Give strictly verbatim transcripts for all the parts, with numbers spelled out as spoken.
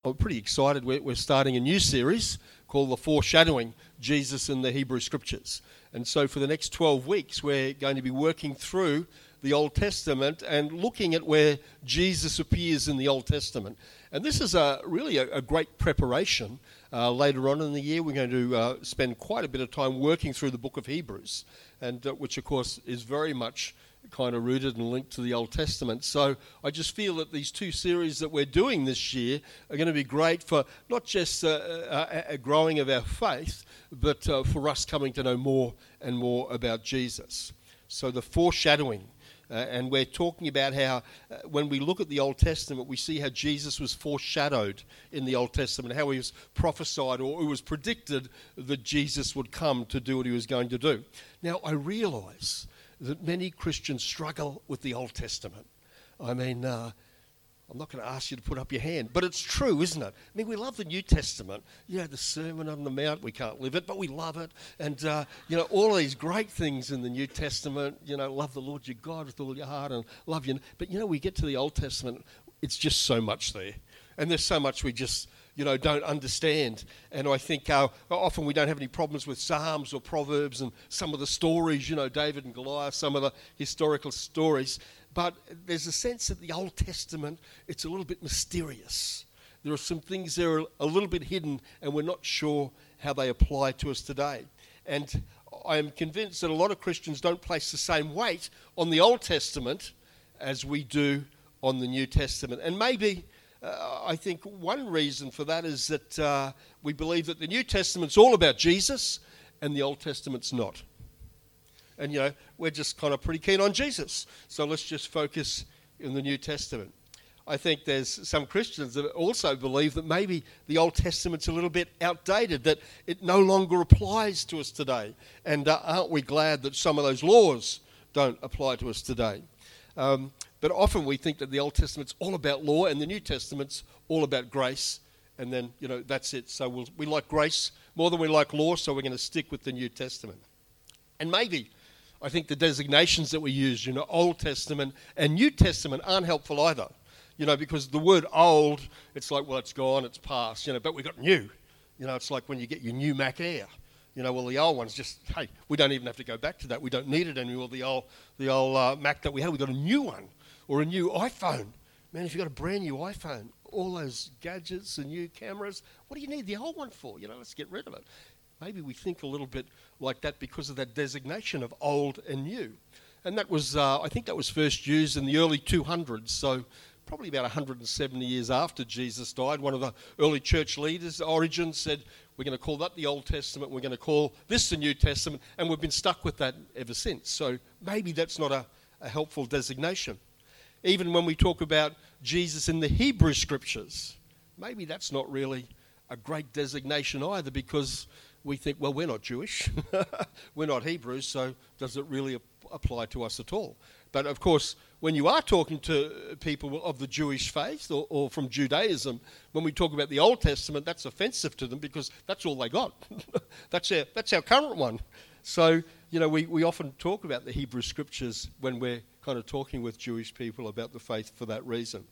I'm pretty excited. We're, we're starting a new series called The Foreshadowing, Jesus in the Hebrew Scriptures. And so for the next twelve weeks, we're going to be working through the Old Testament and looking at where Jesus appears in the Old Testament. And this is a really a, a great preparation. Uh, later on in the year, we're going to uh, spend quite a bit of time working through the book of Hebrews, and uh, which, of course, is very much kind of rooted and linked to the Old Testament. So I just feel that these two series that we're doing this year are going to be great for not just uh, a, a growing of our faith, but uh, for us coming to know more and more about Jesus. So the foreshadowing. Uh, and we're talking about how uh, when we look at the Old Testament, we see how Jesus was foreshadowed in the Old Testament, how he was prophesied or it was predicted that Jesus would come to do what he was going to do. Now, I realise that many Christians struggle with the Old Testament. I mean, uh, I'm not going to ask you to put up your hand, but it's true, isn't it? I mean, we love the New Testament. You know, the Sermon on the Mount, we can't live it, but we love it. And, uh, you know, all these great things in the New Testament, you know, love the Lord your God with all your heart and love you. But, you know, we get to the Old Testament, it's just so much there. And there's so much we just, you know, don't understand. And I think uh, often we don't have any problems with Psalms or Proverbs and some of the stories, you know, David and Goliath, some of the historical stories. But there's a sense that the Old Testament, it's a little bit mysterious. There are some things that are a little bit hidden and we're not sure how they apply to us today. And I am convinced that a lot of Christians don't place the same weight on the Old Testament as we do on the New Testament. And maybe uh, I think one reason for that is that uh, we believe that the New Testament's all about Jesus and the Old Testament's not. And, you know, we're just kind of pretty keen on Jesus. So let's just focus in the New Testament. I think there's some Christians that also believe that maybe the Old Testament's a little bit outdated, that it no longer applies to us today. And uh, aren't we glad that some of those laws don't apply to us today? Um, but often we think that the Old Testament's all about law and the New Testament's all about grace. And then, you know, that's it. So we'll, we like grace more than we like law, so we're going to stick with the New Testament. And maybe I think the designations that we use, you know, Old Testament and New Testament aren't helpful either. You know, because the word old, it's like, well, it's gone, it's past, you know, but we got new. You know, it's like when you get your new Mac Air. You know, well, the old one's just, hey, we don't even have to go back to that. We don't need it anymore. The old the old uh, Mac that we had, we got a new one or a new iPhone. Man, if you've got a brand new iPhone, all those gadgets and new cameras, what do you need the old one for? You know, let's get rid of it. Maybe we think a little bit like that because of that designation of old and new. And that was, uh, I think that was first used in the early two hundreds, so probably about one hundred seventy years after Jesus died. One of the early church leaders, Origen, said, we're going to call that the Old Testament, we're going to call this the New Testament, and we've been stuck with that ever since. So maybe that's not a, a helpful designation. Even when we talk about Jesus in the Hebrew Scriptures, maybe that's not really a great designation either, because we think, well, we're not Jewish, we're not Hebrews, so does it really ap- apply to us at all? But of course, when you are talking to people of the Jewish faith or, or from Judaism, when we talk about the Old Testament, that's offensive to them because that's all they got. that's our that's our current one. So, you know, we, we often talk about the Hebrew Scriptures when we're kind of talking with Jewish people about the faith for that reason.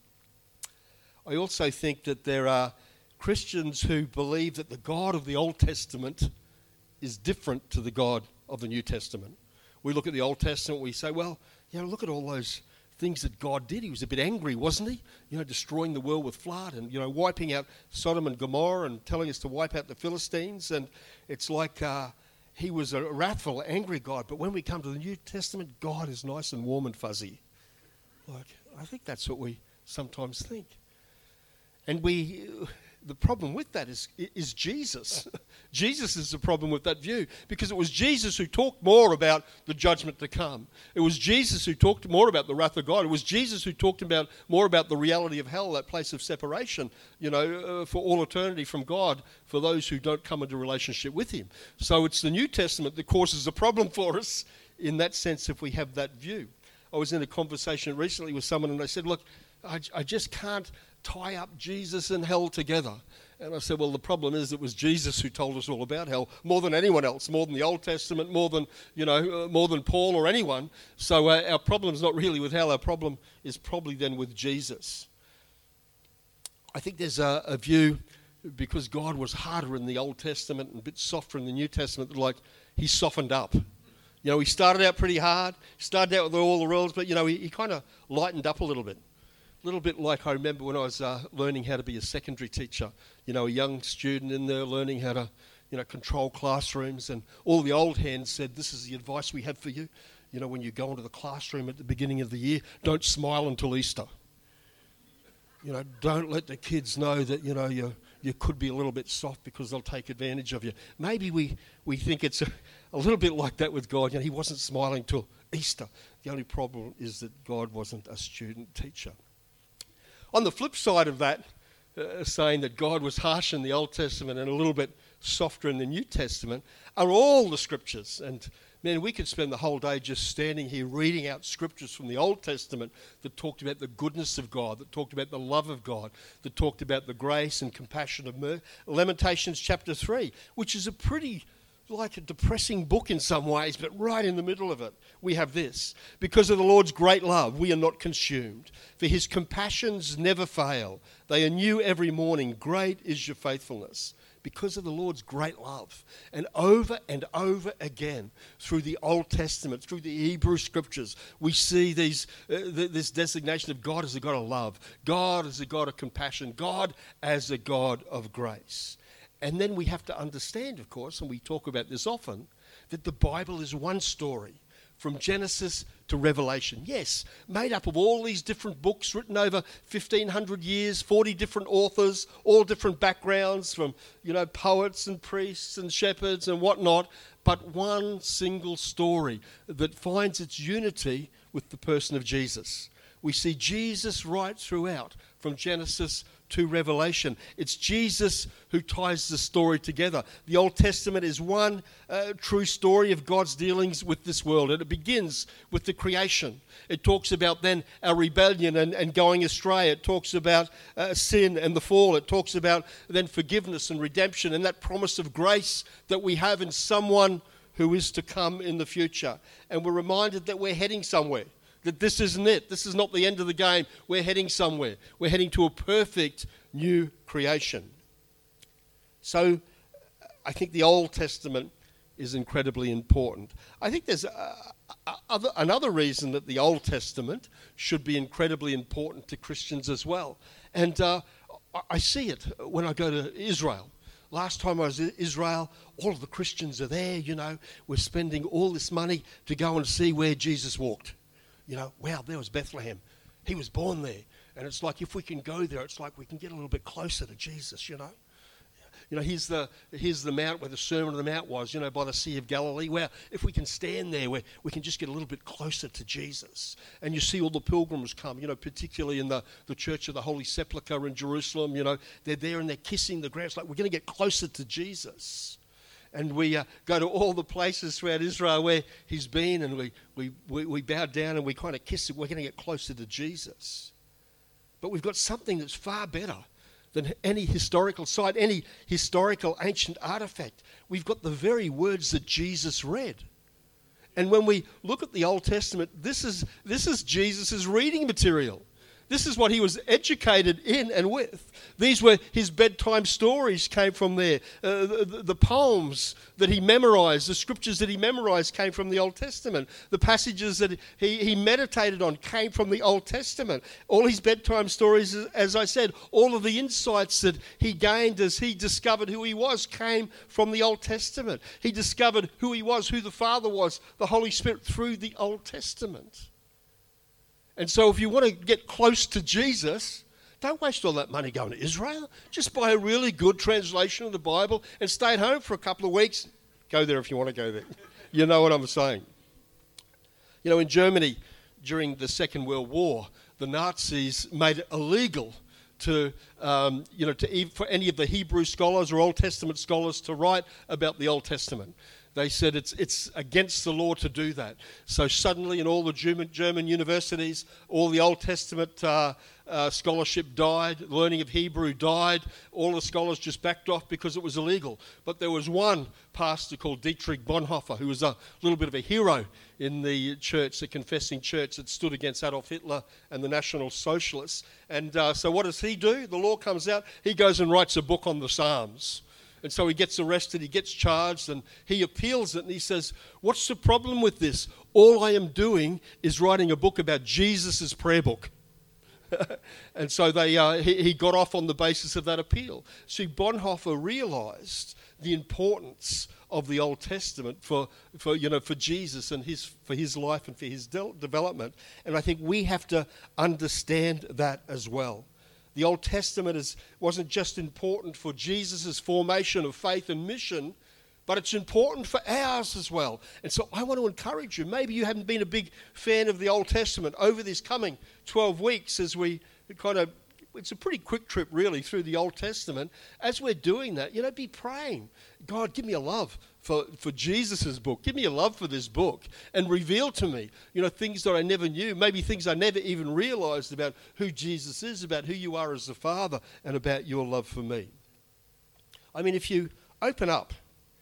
I also think that there are Christians who believe that the God of the Old Testament is different to the God of the New Testament. We look at the Old Testament, we say, well, you know, look at all those things that God did. He was a bit angry, wasn't he? You know, destroying the world with flood and, you know, wiping out Sodom and Gomorrah and telling us to wipe out the Philistines. And it's like uh, he was a wrathful, angry God. But when we come to the New Testament, God is nice and warm and fuzzy. Like, I think that's what we sometimes think. And we... The problem with that is, is Jesus. Jesus is the problem with that view, because it was Jesus who talked more about the judgment to come. It was Jesus who talked more about the wrath of God. It was Jesus who talked about more about the reality of hell, that place of separation, you know, uh, for all eternity from God, for those who don't come into relationship with him. So it's the New Testament that causes a problem for us in that sense if we have that view. I was in a conversation recently with someone and they said, look, I, I just can't tie up Jesus and hell together. And I said, well, the problem is it was Jesus who told us all about hell, more than anyone else, more than the Old Testament, more than, you know, uh, more than Paul or anyone. So uh, our problem's not really with hell. Our problem is probably then with Jesus. I I think there's a, a view, because God was harder in the Old Testament and a bit softer in the New Testament, that like he softened up. You know, he started out pretty hard, started out with all the rules, but, you know, he, he kind of lightened up a little bit. A little bit like I remember when I was uh, learning how to be a secondary teacher. You know, a young student in there learning how to, you know, control classrooms, and all the old hands said, this is the advice we have for you. You know, when you go into the classroom at the beginning of the year, don't smile until Easter. You know, don't let the kids know that, you know, you you could be a little bit soft because they'll take advantage of you. Maybe we, we think it's a, a little bit like that with God. You know, he wasn't smiling till Easter. The only problem is that God wasn't a student teacher. On the flip side of that, uh, saying that God was harsh in the Old Testament and a little bit softer in the New Testament, are all the scriptures. And man, we could spend the whole day just standing here reading out scriptures from the Old Testament that talked about the goodness of God, that talked about the love of God, that talked about the grace and compassion of mercy. Lamentations chapter three, which is a pretty, like a depressing book in some ways, but right in the middle of it, we have this. Because of the Lord's great love, we are not consumed. For his compassions never fail. They are new every morning. Great is your faithfulness. Because of the Lord's great love. And over and over again, through the Old Testament, through the Hebrew Scriptures, we see these uh, th- this designation of God as a God of love, God as a God of compassion, God as a God of grace. And then we have to understand, of course, and we talk about this often, that the Bible is one story, from Genesis to Revelation. Yes, made up of all these different books written over fifteen hundred years, forty different authors, all different backgrounds, from, you know, poets and priests and shepherds and whatnot, but one single story that finds its unity with the person of Jesus. We see Jesus right throughout, from Genesis to Revelation. It's Jesus who ties the story together. The Old Testament is one uh, true story of God's dealings with this world, and it begins with the creation. It talks about then our rebellion and, and going astray. It talks about uh, sin and the fall. It talks about then forgiveness and redemption and that promise of grace that we have in someone who is to come in the future. And we're reminded that we're heading somewhere. That this isn't it. This is not the end of the game. We're heading somewhere. We're heading to a perfect new creation. So I think the Old Testament is incredibly important. I think there's a, a, other, another reason that the Old Testament should be incredibly important to Christians as well. And uh, I see it when I go to Israel. Last time I was in Israel, all of the Christians are there, you know. We're spending all this money to go and see where Jesus walked. You know, wow, there was Bethlehem. He was born there. And it's like if we can go there, it's like we can get a little bit closer to Jesus, you know. You know, here's the here's the mount where the Sermon on the Mount was, you know, by the Sea of Galilee. Well, if we can stand there, where we can just get a little bit closer to Jesus. And you see all the pilgrims come, you know, particularly in the, the Church of the Holy Sepulchre in Jerusalem, you know. They're there and they're kissing the ground. It's like we're going to get closer to Jesus. And we uh, go to all the places throughout Israel where he's been, and we, we, we, we bow down and we kind of kiss him. We're going to get closer to Jesus. But we've got something that's far better than any historical site, any historical ancient artifact. We've got the very words that Jesus read. And when we look at the Old Testament, this is, this is Jesus' reading material. This is what he was educated in and with. These were his bedtime stories came from there. Uh, the, the poems that he memorized, the scriptures that he memorized came from the Old Testament. The passages that he, he meditated on came from the Old Testament. All his bedtime stories, as I said, all of the insights that he gained as he discovered who he was came from the Old Testament. He discovered who he was, who the Father was, the Holy Spirit through the Old Testament. And so if you want to get close to Jesus, don't waste all that money going to Israel. Just buy a really good translation of the Bible and stay at home for a couple of weeks. Go there if you want to go there. You know what I'm saying. You know, in Germany, during the Second World War, the Nazis made it illegal to, um, you know, to for any of the Hebrew scholars or Old Testament scholars to write about the Old Testament. They said it's it's against the law to do that. So suddenly in all the German, German universities, all the Old Testament uh, uh, scholarship died, learning of Hebrew died, all the scholars just backed off because it was illegal. But there was one pastor called Dietrich Bonhoeffer, who was a little bit of a hero in the church, the confessing church that stood against Adolf Hitler and the National Socialists. And uh, so what does he do? The law comes out, he goes and writes a book on the Psalms. And so he gets arrested, he gets charged, and he appeals it, and he says, what's the problem with this? All I am doing is writing a book about Jesus' prayer book. And so they, uh, he, he got off on the basis of that appeal. See, Bonhoeffer realised the importance of the Old Testament for, for you know, for Jesus and his for his life and for his de- development. And I think we have to understand that as well. The Old Testament is, wasn't just important for Jesus' formation of faith and mission, but it's important for ours as well. And so I want to encourage you. Maybe you haven't been a big fan of the Old Testament over this coming twelve weeks as we kind of, it's a pretty quick trip really through the Old Testament. As we're doing that, you know, be praying. God, give me a love for, for Jesus' book. Give me a love for this book and reveal to me, you know, things that I never knew, maybe things I never even realized about who Jesus is, about who you are as a father, and about your love for me. I mean, if you open up,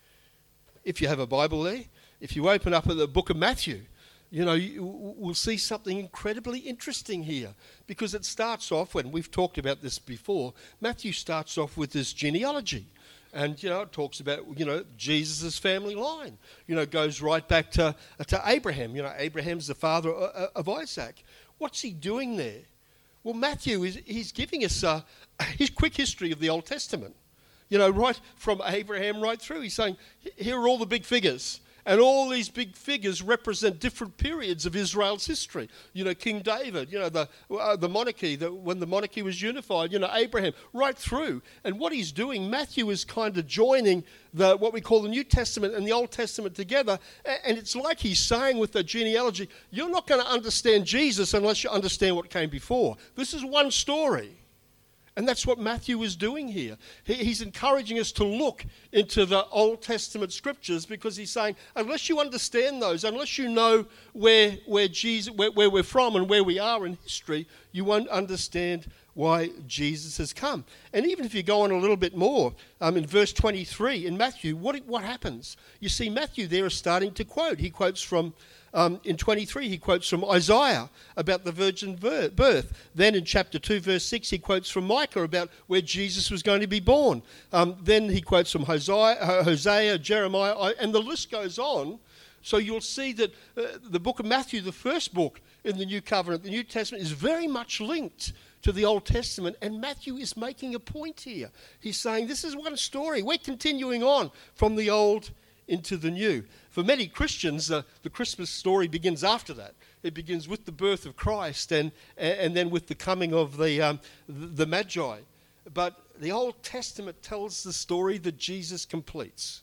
if you have a Bible there, if you open up at the book of Matthew, you know, you, we'll see something incredibly interesting here, because it starts off, when we've talked about this before, Matthew starts off with this genealogy. And, you know, it talks about, you know, Jesus' family line, you know, goes right back to, to Abraham. You know, Abraham's the father of, of Isaac. What's he doing there? Well, Matthew, is he's giving us a, his quick history of the Old Testament. You know, right from Abraham right through. He's saying, here are all the big figures. And all these big figures represent different periods of Israel's history. You know, King David, you know, the uh, the monarchy, the, when the monarchy was unified, you know, Abraham, right through. And what he's doing, Matthew is kind of joining the what we call the New Testament and the Old Testament together. And it's like he's saying with the genealogy, you're not going to understand Jesus unless you understand what came before. This is one story. And that's what Matthew is doing here. He, he's encouraging us to look into the Old Testament scriptures, because he's saying, unless you understand those, unless you know where where Jesus, where, where we're from and where we are in history, you won't understand why Jesus has come. And even if you go on a little bit more, um, in verse twenty-three in Matthew, what what happens? You see, Matthew there is starting to quote. He quotes from Um, in twenty-three, he quotes from Isaiah about the virgin birth. Then in chapter two, verse six, he quotes from Micah about where Jesus was going to be born. Um, then he quotes from Hosea, Hosea, Jeremiah, and the list goes on. So you'll see that uh, the book of Matthew, the first book in the New Covenant, the New Testament, is very much linked to the Old Testament, and Matthew is making a point here. He's saying this is one story. We're continuing on from the Old into the New. For many Christians, uh, the Christmas story begins after that. It begins with the birth of Christ and and then with the coming of the um, the Magi. But the Old Testament tells the story that Jesus completes.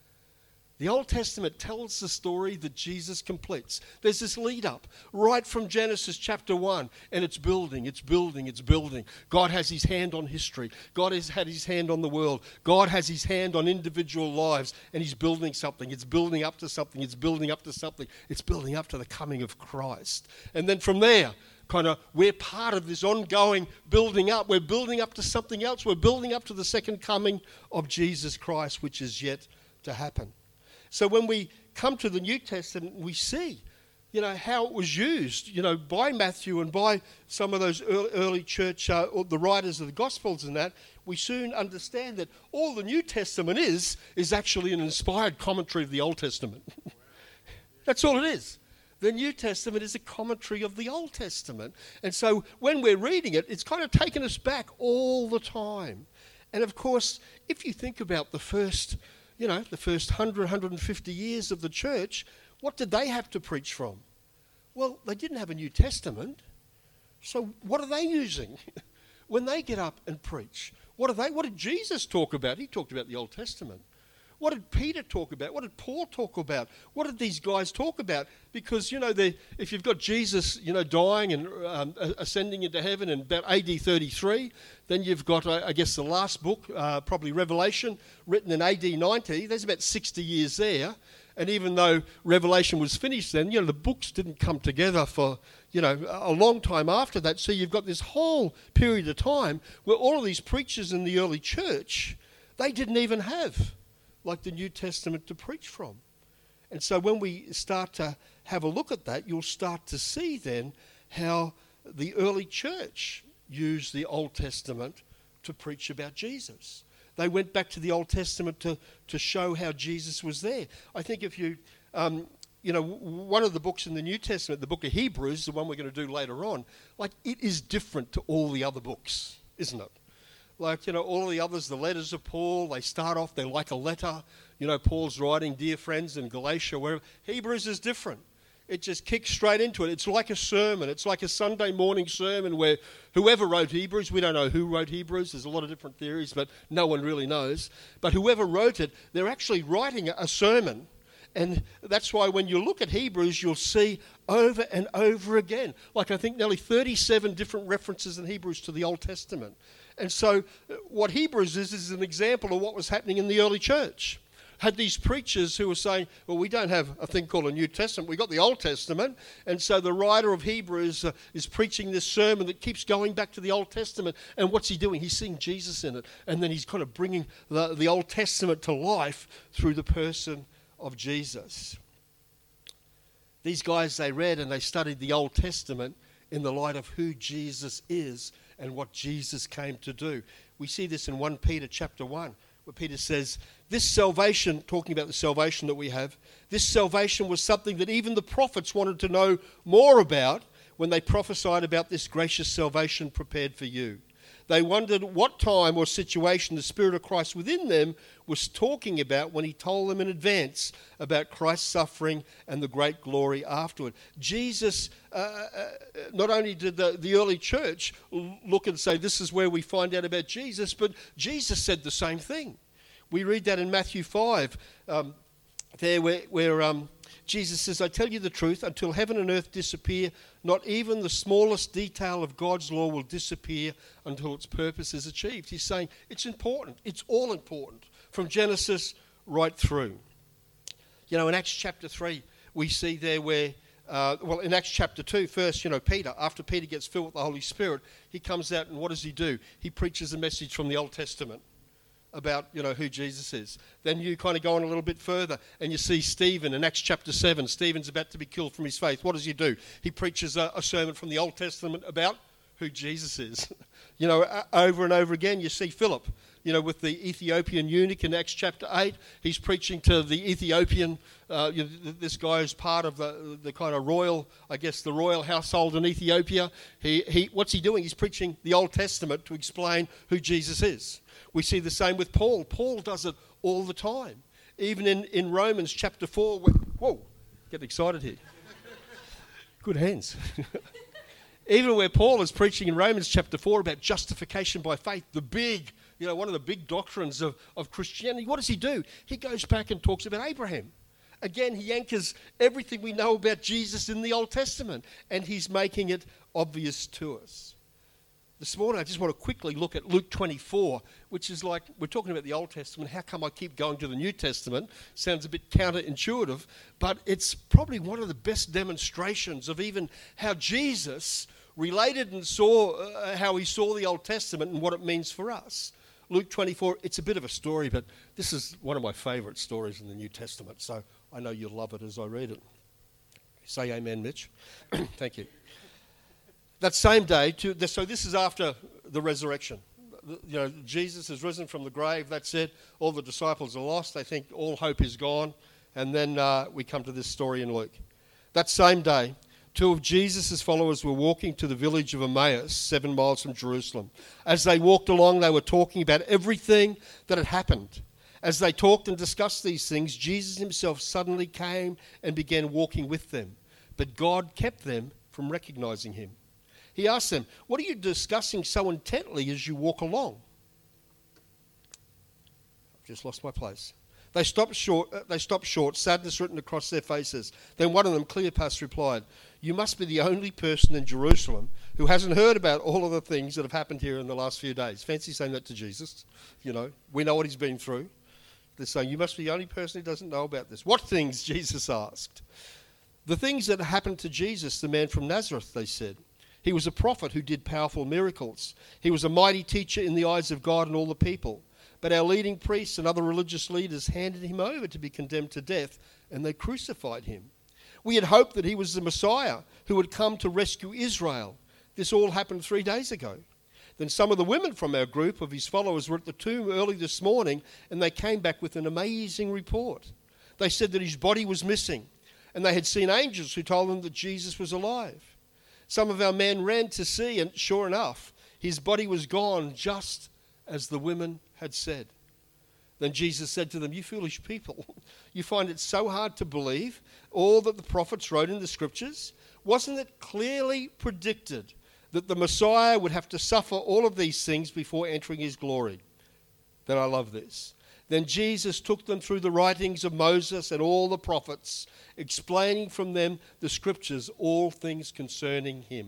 The Old Testament tells the story that Jesus completes. There's this lead up right from Genesis chapter one, and it's building, it's building, it's building. God has his hand on history. God has had his hand on the world. God has his hand on individual lives, and he's building something. It's building up to something. It's building up to something. It's building up to the coming of Christ. And then from there, kind of, we're part of this ongoing building up. We're building up to something else. We're building up to the second coming of Jesus Christ, which is yet to happen. So when we come to the New Testament, we see, you know, how it was used, you know, by Matthew and by some of those early, early church, uh, or the writers of the Gospels and that. We soon understand that all the New Testament is, is actually an inspired commentary of the Old Testament. That's all it is. The New Testament is a commentary of the Old Testament. And so when we're reading it, it's kind of taken us back all the time. And of course, if you think about the first... You know, the first one hundred, one hundred fifty years of the church, what did they have to preach from? Well, they didn't have a New Testament. So what are they using when they get up and preach? What are they? What did Jesus talk about? He talked about the Old Testament. What did Peter talk about? What did Paul talk about? What did these guys talk about? Because, you know, if you've got Jesus, you know, dying and um, ascending into heaven in about A D thirty-three, then you've got, I guess, the last book, uh, probably Revelation, written in A D ninety. There's about sixty years there. And even though Revelation was finished then, you know, the books didn't come together for, you know, a long time after that. So you've got this whole period of time where all of these preachers in the early church, they didn't even have like the New Testament to preach from. And so when we start to have a look at that, you'll start to see then how the early church used the Old Testament to preach about Jesus. They went back to the Old Testament to, to show how Jesus was there. I think if you, um, you know, one of the books in the New Testament, the book of Hebrews, the one we're going to do later on, like it is different to all the other books, isn't it? Like, you know, all the others, the letters of Paul, they start off, they're like a letter. You know, Paul's writing, dear friends, in Galatia, wherever. Hebrews is different. It just kicks straight into it. It's like a sermon. It's like a Sunday morning sermon where whoever wrote Hebrews, we don't know who wrote Hebrews. There's a lot of different theories, but no one really knows. But whoever wrote it, they're actually writing a sermon. And that's why when you look at Hebrews, you'll see over and over again, like I think nearly thirty-seven different references in Hebrews to the Old Testament. And so what Hebrews is, is an example of what was happening in the early church. Had these preachers who were saying, well, we don't have a thing called a New Testament, we've got the Old Testament. And so the writer of Hebrews uh, is preaching this sermon that keeps going back to the Old Testament. And what's he doing? He's seeing Jesus in it. And then he's kind of bringing the, the Old Testament to life through the person of Jesus. These guys, they read and they studied the Old Testament in the light of who Jesus is and what Jesus came to do. We see this in First Peter chapter one, where Peter says, this salvation, talking about the salvation that we have, this salvation was something that even the prophets wanted to know more about when they prophesied about this gracious salvation prepared for you. They wondered what time or situation the Spirit of Christ within them was talking about when he told them in advance about Christ's suffering and the great glory afterward. Jesus, uh, uh, not only did the, the early church look and say, this is where we find out about Jesus, but Jesus said the same thing. We read that in Matthew five, um, there where, where um, Jesus says, I tell you the truth, until heaven and earth disappear, not even the smallest detail of God's law will disappear until its purpose is achieved. He's saying it's important. It's all important from Genesis right through. You know, in Acts chapter three, we see there where, uh, well, in Acts chapter two, first, you know, Peter, after Peter gets filled with the Holy Spirit, he comes out and what does he do? He preaches a message from the Old Testament about, you know, who Jesus is. Then you kind of go on a little bit further and you see Stephen in Acts chapter seven. Stephen's about to be killed from his faith. What does he do? He preaches a, a sermon from the Old Testament about who Jesus is. you know, over and over again you see Philip, you know, with the Ethiopian eunuch in Acts chapter eight. He's preaching to the Ethiopian, uh, you know, this guy is part of the, the kind of royal, I guess, the royal household in Ethiopia. He, he, what's he doing? He's preaching the Old Testament to explain who Jesus is. We see the same with Paul. Paul does it all the time. Even in, in Romans chapter four, where, whoa, get excited here. Good hands. Even where Paul is preaching in Romans chapter four about justification by faith, the big, you know, one of the big doctrines of, of Christianity, what does he do? He goes back and talks about Abraham. Again, he anchors everything we know about Jesus in the Old Testament, and he's making it obvious to us. This morning, I just want to quickly look at Luke twenty-four, which is like, we're talking about the Old Testament. How come I keep going to the New Testament? Sounds a bit counterintuitive, but it's probably one of the best demonstrations of even how Jesus related and saw uh, how he saw the Old Testament and what it means for us. Luke twenty-four, it's a bit of a story, but this is one of my favourite stories in the New Testament, so I know you'll love it as I read it. Say amen, Mitch. Thank you. That same day, to, so this is after the resurrection. You know, Jesus is risen from the grave. That's it. All the disciples are lost. They think all hope is gone. And then uh, we come to this story in Luke. That same day, two of Jesus' followers were walking to the village of Emmaus, seven miles from Jerusalem. As they walked along, they were talking about everything that had happened. As they talked and discussed these things, Jesus himself suddenly came and began walking with them. But God kept them from recognizing him. He asked them, what are you discussing so intently as you walk along? I've just lost my place. They stopped short, uh, they stopped short, sadness written across their faces. Then one of them, Cleopas, replied, "You must be the only person in Jerusalem who hasn't heard about all of the things that have happened here in the last few days." Fancy saying that to Jesus. You know, we know what he's been through. They're saying, "You must be the only person who doesn't know about this." What things? Jesus asked. The things that happened to Jesus, the man from Nazareth, they said. He was a prophet who did powerful miracles. He was a mighty teacher in the eyes of God and all the people. But our leading priests and other religious leaders handed him over to be condemned to death, and they crucified him. We had hoped that he was the Messiah who would come to rescue Israel. This all happened three days ago. Then some of the women from our group of his followers were at the tomb early this morning, and they came back with an amazing report. They said that his body was missing, and they had seen angels who told them that Jesus was alive. Some of our men ran to see, and sure enough, his body was gone, just as the women had said. Then Jesus said to them, "You foolish people, you find it so hard to believe all that the prophets wrote in the scriptures? Wasn't it clearly predicted that the Messiah would have to suffer all of these things before entering his glory?" Then I love this. Then Jesus took them through the writings of Moses and all the prophets, explaining from them the scriptures, all things concerning him.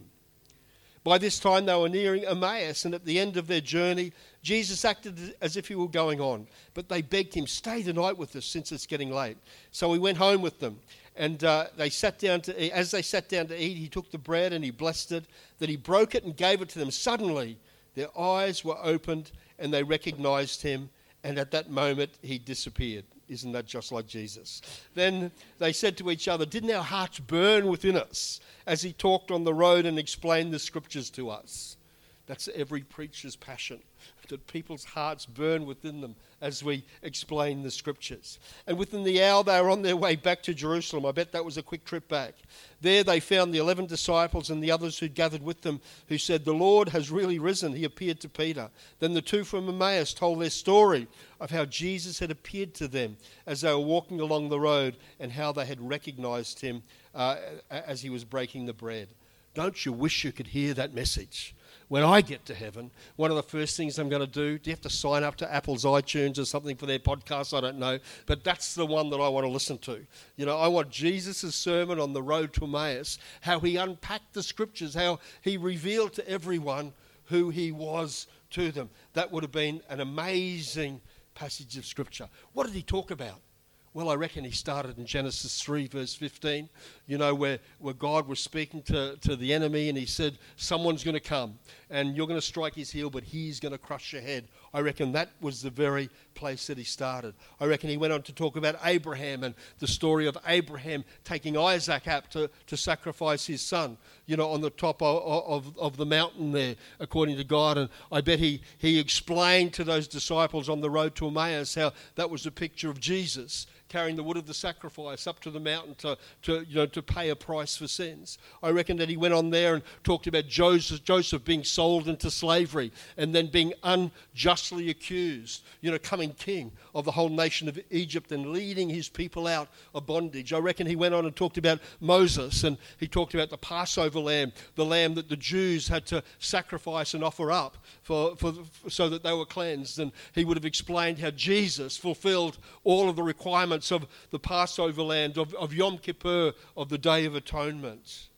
By this time they were nearing Emmaus, and at the end of their journey, Jesus acted as if he were going on. But they begged him, "Stay the night with us since it's getting late." So he went home with them, and uh, they sat down to eat. As they sat down to eat, he took the bread and he blessed it. Then he broke it and gave it to them. Suddenly their eyes were opened and they recognized him, and at that moment he disappeared. Isn't that just like Jesus? Then they said to each other, "Didn't our hearts burn within us as he talked on the road and explained the scriptures to us?" That's every preacher's passion, that people's hearts burn within them as we explain the scriptures. And within the hour they were on their way back to Jerusalem. I bet that was a quick trip back. There they found the eleven disciples and the others who'd gathered with them, who said, "The Lord has really risen." He appeared to Peter. Then the two from Emmaus told their story of how Jesus had appeared to them as they were walking along the road, and how they had recognized him uh, as he was breaking the bread. Don't you wish you could hear that message? When I get to heaven, one of the first things I'm going to do, do you have to sign up to Apple's iTunes or something for their podcast? I don't know. But that's the one that I want to listen to. You know, I want Jesus' sermon on the road to Emmaus, how he unpacked the scriptures, how he revealed to everyone who he was to them. That would have been an amazing passage of scripture. What did he talk about? Well, I reckon he started in Genesis three, verse fifteen, you know, where, where God was speaking to, to the enemy, and he said, "Someone's going to come and you're going to strike his heel, but he's going to crush your head." I reckon that was the very place that he started. I reckon he went on to talk about Abraham and the story of Abraham taking Isaac up to, to sacrifice his son, you know, on the top of, of, of the mountain there, according to God. And I bet he, he explained to those disciples on the road to Emmaus how that was a picture of Jesus carrying the wood of the sacrifice up to the mountain to, to, you know, to pay a price for sins. I reckon that he went on there and talked about Joseph, Joseph being sold into slavery and then being unjustly accused, you know, coming king of the whole nation of Egypt and leading his people out of bondage. I reckon he went on and talked about Moses, and he talked about the Passover lamb, the lamb that the Jews had to sacrifice and offer up for, for, so that they were cleansed. And he would have explained how Jesus fulfilled all of the requirements of the Passover lamb, of, of Yom Kippur, of the Day of Atonement.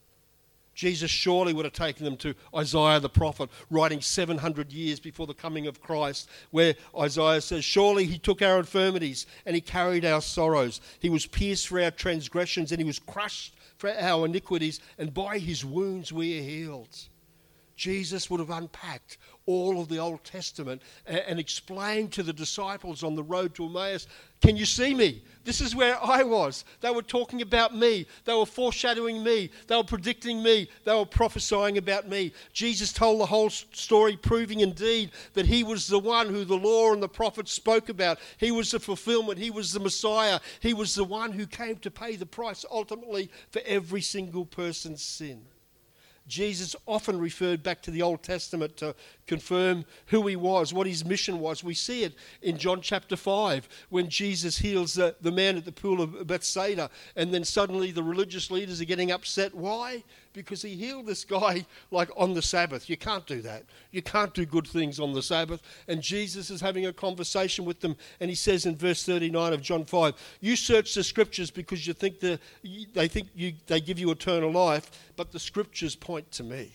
Jesus surely would have taken them to Isaiah the prophet, writing seven hundred years before the coming of Christ, where Isaiah says, "Surely he took our infirmities and he carried our sorrows. He was pierced for our transgressions and he was crushed for our iniquities, and by his wounds we are healed." Jesus would have unpacked all of the Old Testament and, and explained to the disciples on the road to Emmaus, "Can you see me? This is where I was." They were talking about me. They were foreshadowing me. They were predicting me. They were prophesying about me. Jesus told the whole story, proving indeed that he was the one who the law and the prophets spoke about. He was the fulfillment. He was the Messiah. He was the one who came to pay the price ultimately for every single person's sin. Jesus often referred back to the Old Testament to confirm who he was, what his mission was. We see it in John chapter five when Jesus heals the, the man at the pool of Bethsaida, and then suddenly the religious leaders are getting upset. Why? because he healed this guy like on the Sabbath. You can't do that. You can't do good things on the Sabbath. And Jesus is having a conversation with them, and he says in verse thirty-nine of John five, you search the scriptures because you think the, they think you, they give you eternal life, but the scriptures point to me.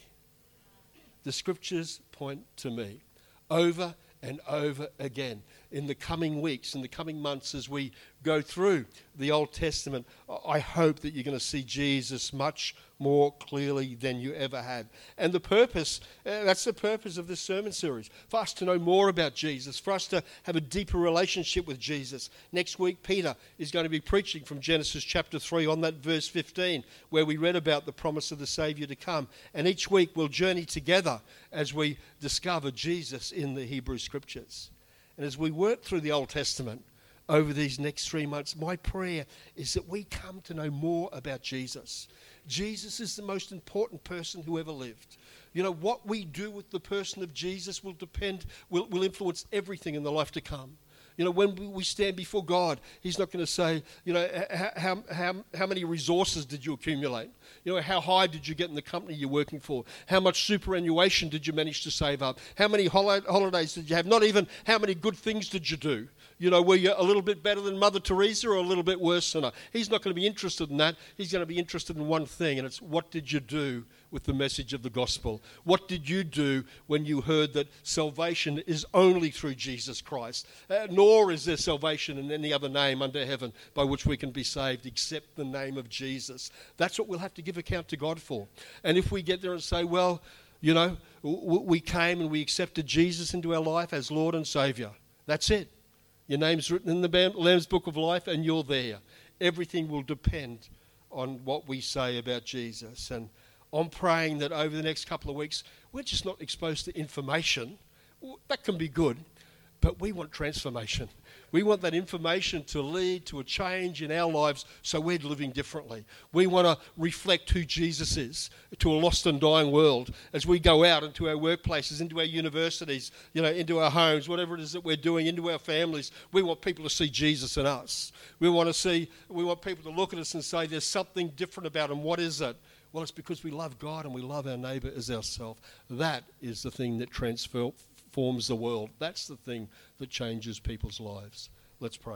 The scriptures point to me over and over again. In the coming weeks, in the coming months, as we go through the Old Testament, I hope that you're going to see Jesus much more clearly than you ever had. And the purpose, uh, that's the purpose of this sermon series, for us to know more about Jesus, for us to have a deeper relationship with Jesus. Next week, Peter is going to be preaching from Genesis chapter three on that verse fifteen, where we read about the promise of the Saviour to come. And each week we'll journey together as we discover Jesus in the Hebrew Scriptures. And as we work through the Old Testament over these next three months, my prayer is that we come to know more about Jesus. Jesus is the most important person who ever lived. You know, what we do with the person of Jesus will depend, will, will influence everything in the life to come. You know, when we stand before God, he's not going to say, you know, how, how, how many resources did you accumulate? You know, how high did you get in the company you're working for? How much superannuation did you manage to save up? How many hol- holidays did you have? Not even how many good things did you do? You know, were you a little bit better than Mother Teresa or a little bit worse than her? He's not going to be interested in that. He's going to be interested in one thing, and it's what did you do with the message of the gospel? What did you do when you heard that salvation is only through Jesus Christ? Uh, nor is there salvation in any other name under heaven by which we can be saved except the name of Jesus. That's what we'll have to give account to God for. And if we get there and say, well, you know, w- we came and we accepted Jesus into our life as Lord and Saviour, that's it. Your name's written in the Lamb's Book of Life and you're there. Everything will depend on what we say about Jesus. And I'm praying that over the next couple of weeks, we're just not exposed to information. That can be good, but we want transformation. We want that information to lead to a change in our lives so we're living differently. We want to reflect who Jesus is to a lost and dying world as we go out into our workplaces, into our universities, you know, into our homes, whatever it is that we're doing, into our families. We want people to see Jesus in us. We want to see, we want people to look at us and say there's something different about him. What is it? Well, it's because we love God and we love our neighbour as ourselves. That is the thing that transforms forms the world. That's the thing that changes people's lives. Let's pray.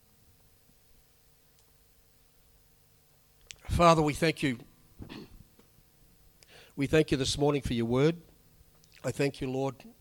Father, we thank you. We thank you this morning for your word. I thank you, Lord,